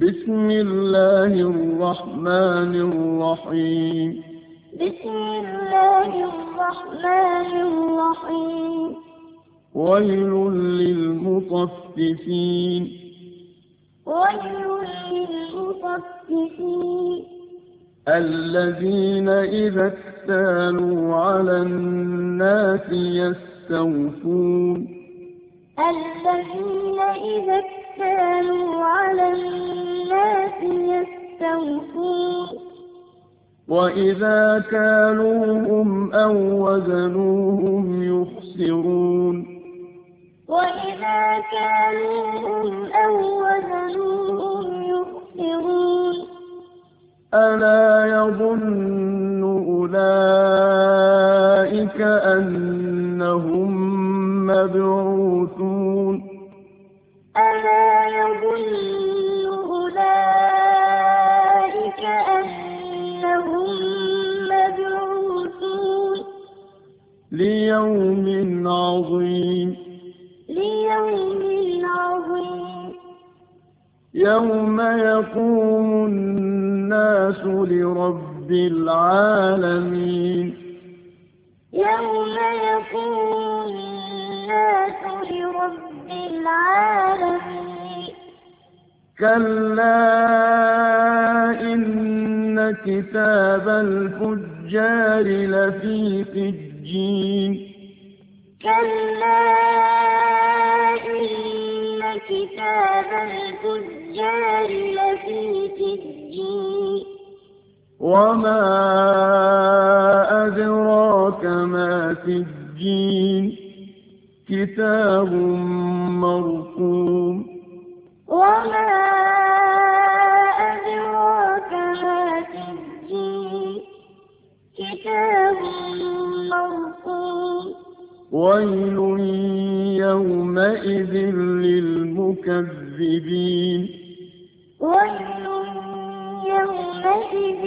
بسم الله الرحمن الرحيم. بسم الله الرحمن الرحيم. ويل للمطففين. ويل للمطففين. الذين إذا اكتالوا على الناس يستوفون. الذين إذا اكتالوا على الناس يستوفون. وإذا كالوهم أو وزنوهم يخسرون. وإذا كالوهم أو وزنوهم يخسرون. ألا يظن أولئك أنهم مبعوثون. ألا يظن أولئك أنهم مبعوثون ليوم عظيم. ليوم عظيم. يوم يقوم الناس لرب العالمين. يوم يقوم الناس لرب العالمين. كلا إن كتاب الفجار لفي سجين. كلا إن كتاب الفجار لفي سجين. وما أدراك ما سجين. كتاب مرقوم. وما أدراك ما سجين. كتاب مرقوم. ويل يومئذ للمكذبين. ويل يومئذ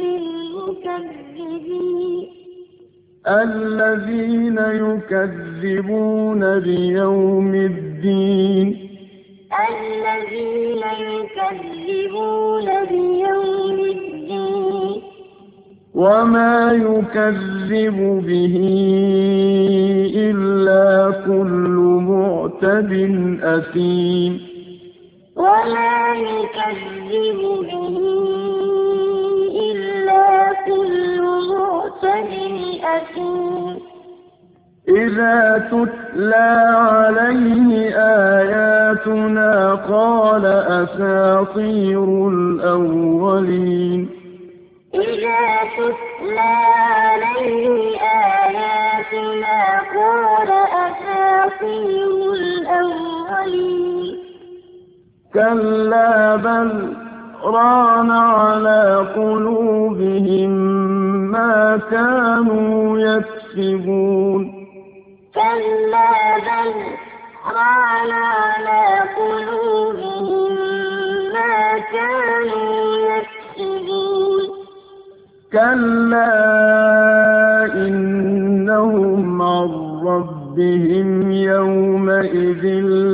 للمكذبين. الذين يكذبون بيوم الدين. الذين يكذبون بيوم الدين. وما يكذب به إلا كل معتد أثيم. وما يكذب به إلا كل معتد أثيم. إذا تتلى عليه آياتنا قال أساطير الأولين. إذا تتلى عليه آياتنا قال أساطير الأولين. كلا بل ران على قلوبهم ما كانوا يكسبون. كلا بل ران على قلوبهم ما كانوا يكسبون. كلا إنهم عن ربهم يومئذ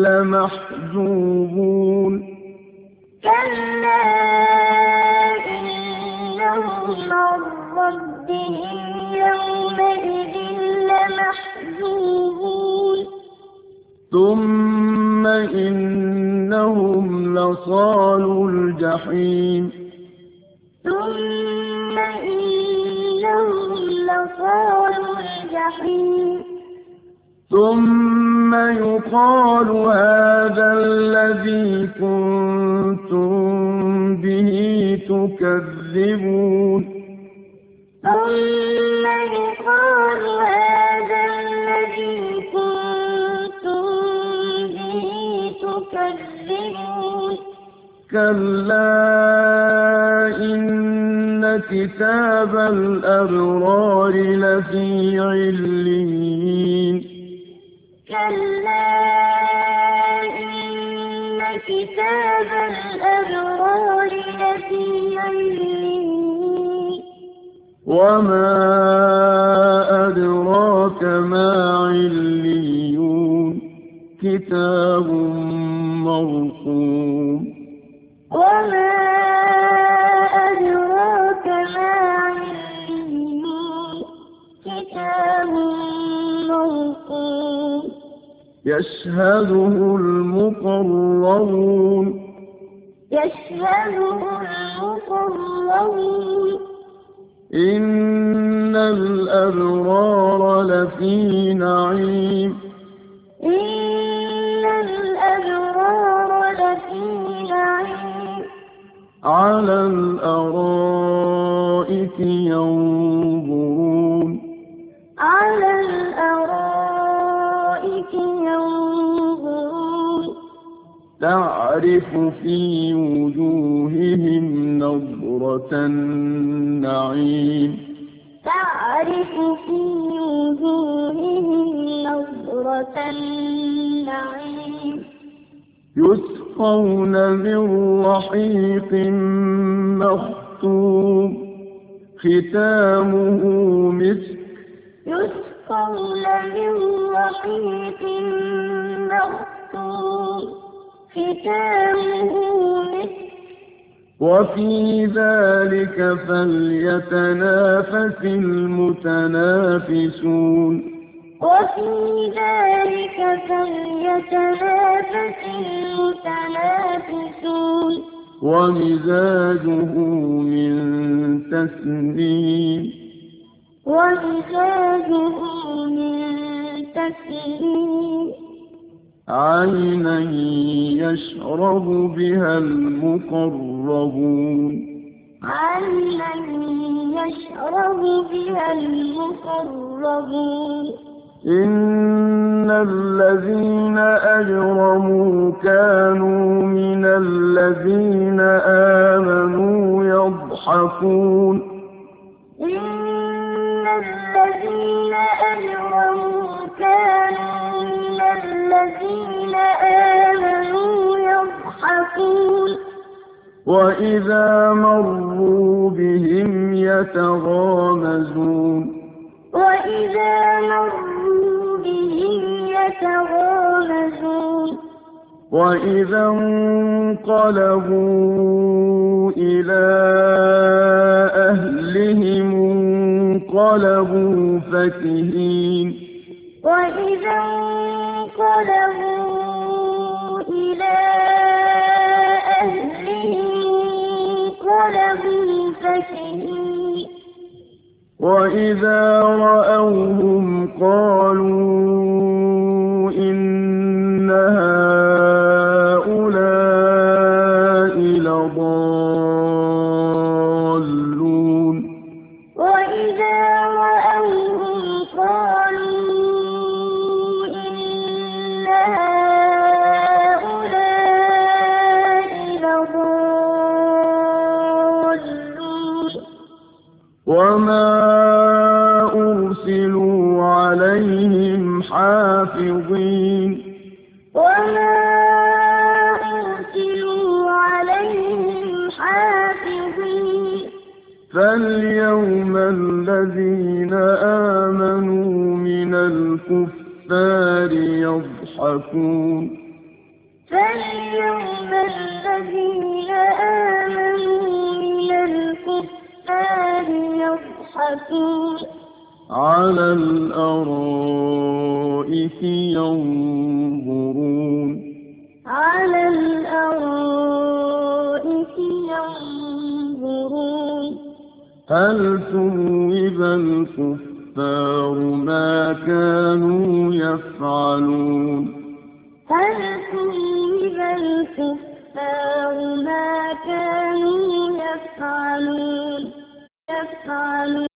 لمحجوبون. كلا إنهم عن ربهم يومئذ لمحجوبون. ثم إنهم لصالو الجحيم. ثم إنهم لصالو الجحيم. ثم يقال هذا الذي كنتم به تكذبون. ثم يقال هذا الذي كنتم به تكذبون. كلا إن كتاب الأبرار لفي عليين. كلا إن كتاب الأبرار لفي عليين. وما أدراك ما عليون. كتاب مرقوم. وما يشهده المقربون إن الأبرار لفي نعيم على الأرائك ينظرون تعرف في وجوههم نضرة النعيم يسقون من رحيق مختوم ختامه مسك وفي ذلك فليتنافس المتنافسون ومزاجه من تسنيم عينا يشرب بها المقربون إن الذين أجرموا كانوا من الذين آمنوا يضحكون وإذا مروا بهم يتغامزون وإذا انقلبوا إلى أهلهم انقلبوا فكهين وإذا رأوهم قالوا إن هؤلاء لضالون وما أرسلوا عليهم حافظين فاليوم الذين آمنوا من الكفار يضحكون على الأرائك ينظرون هل ثوب الكفار ما كانوا يفعلون يفعلون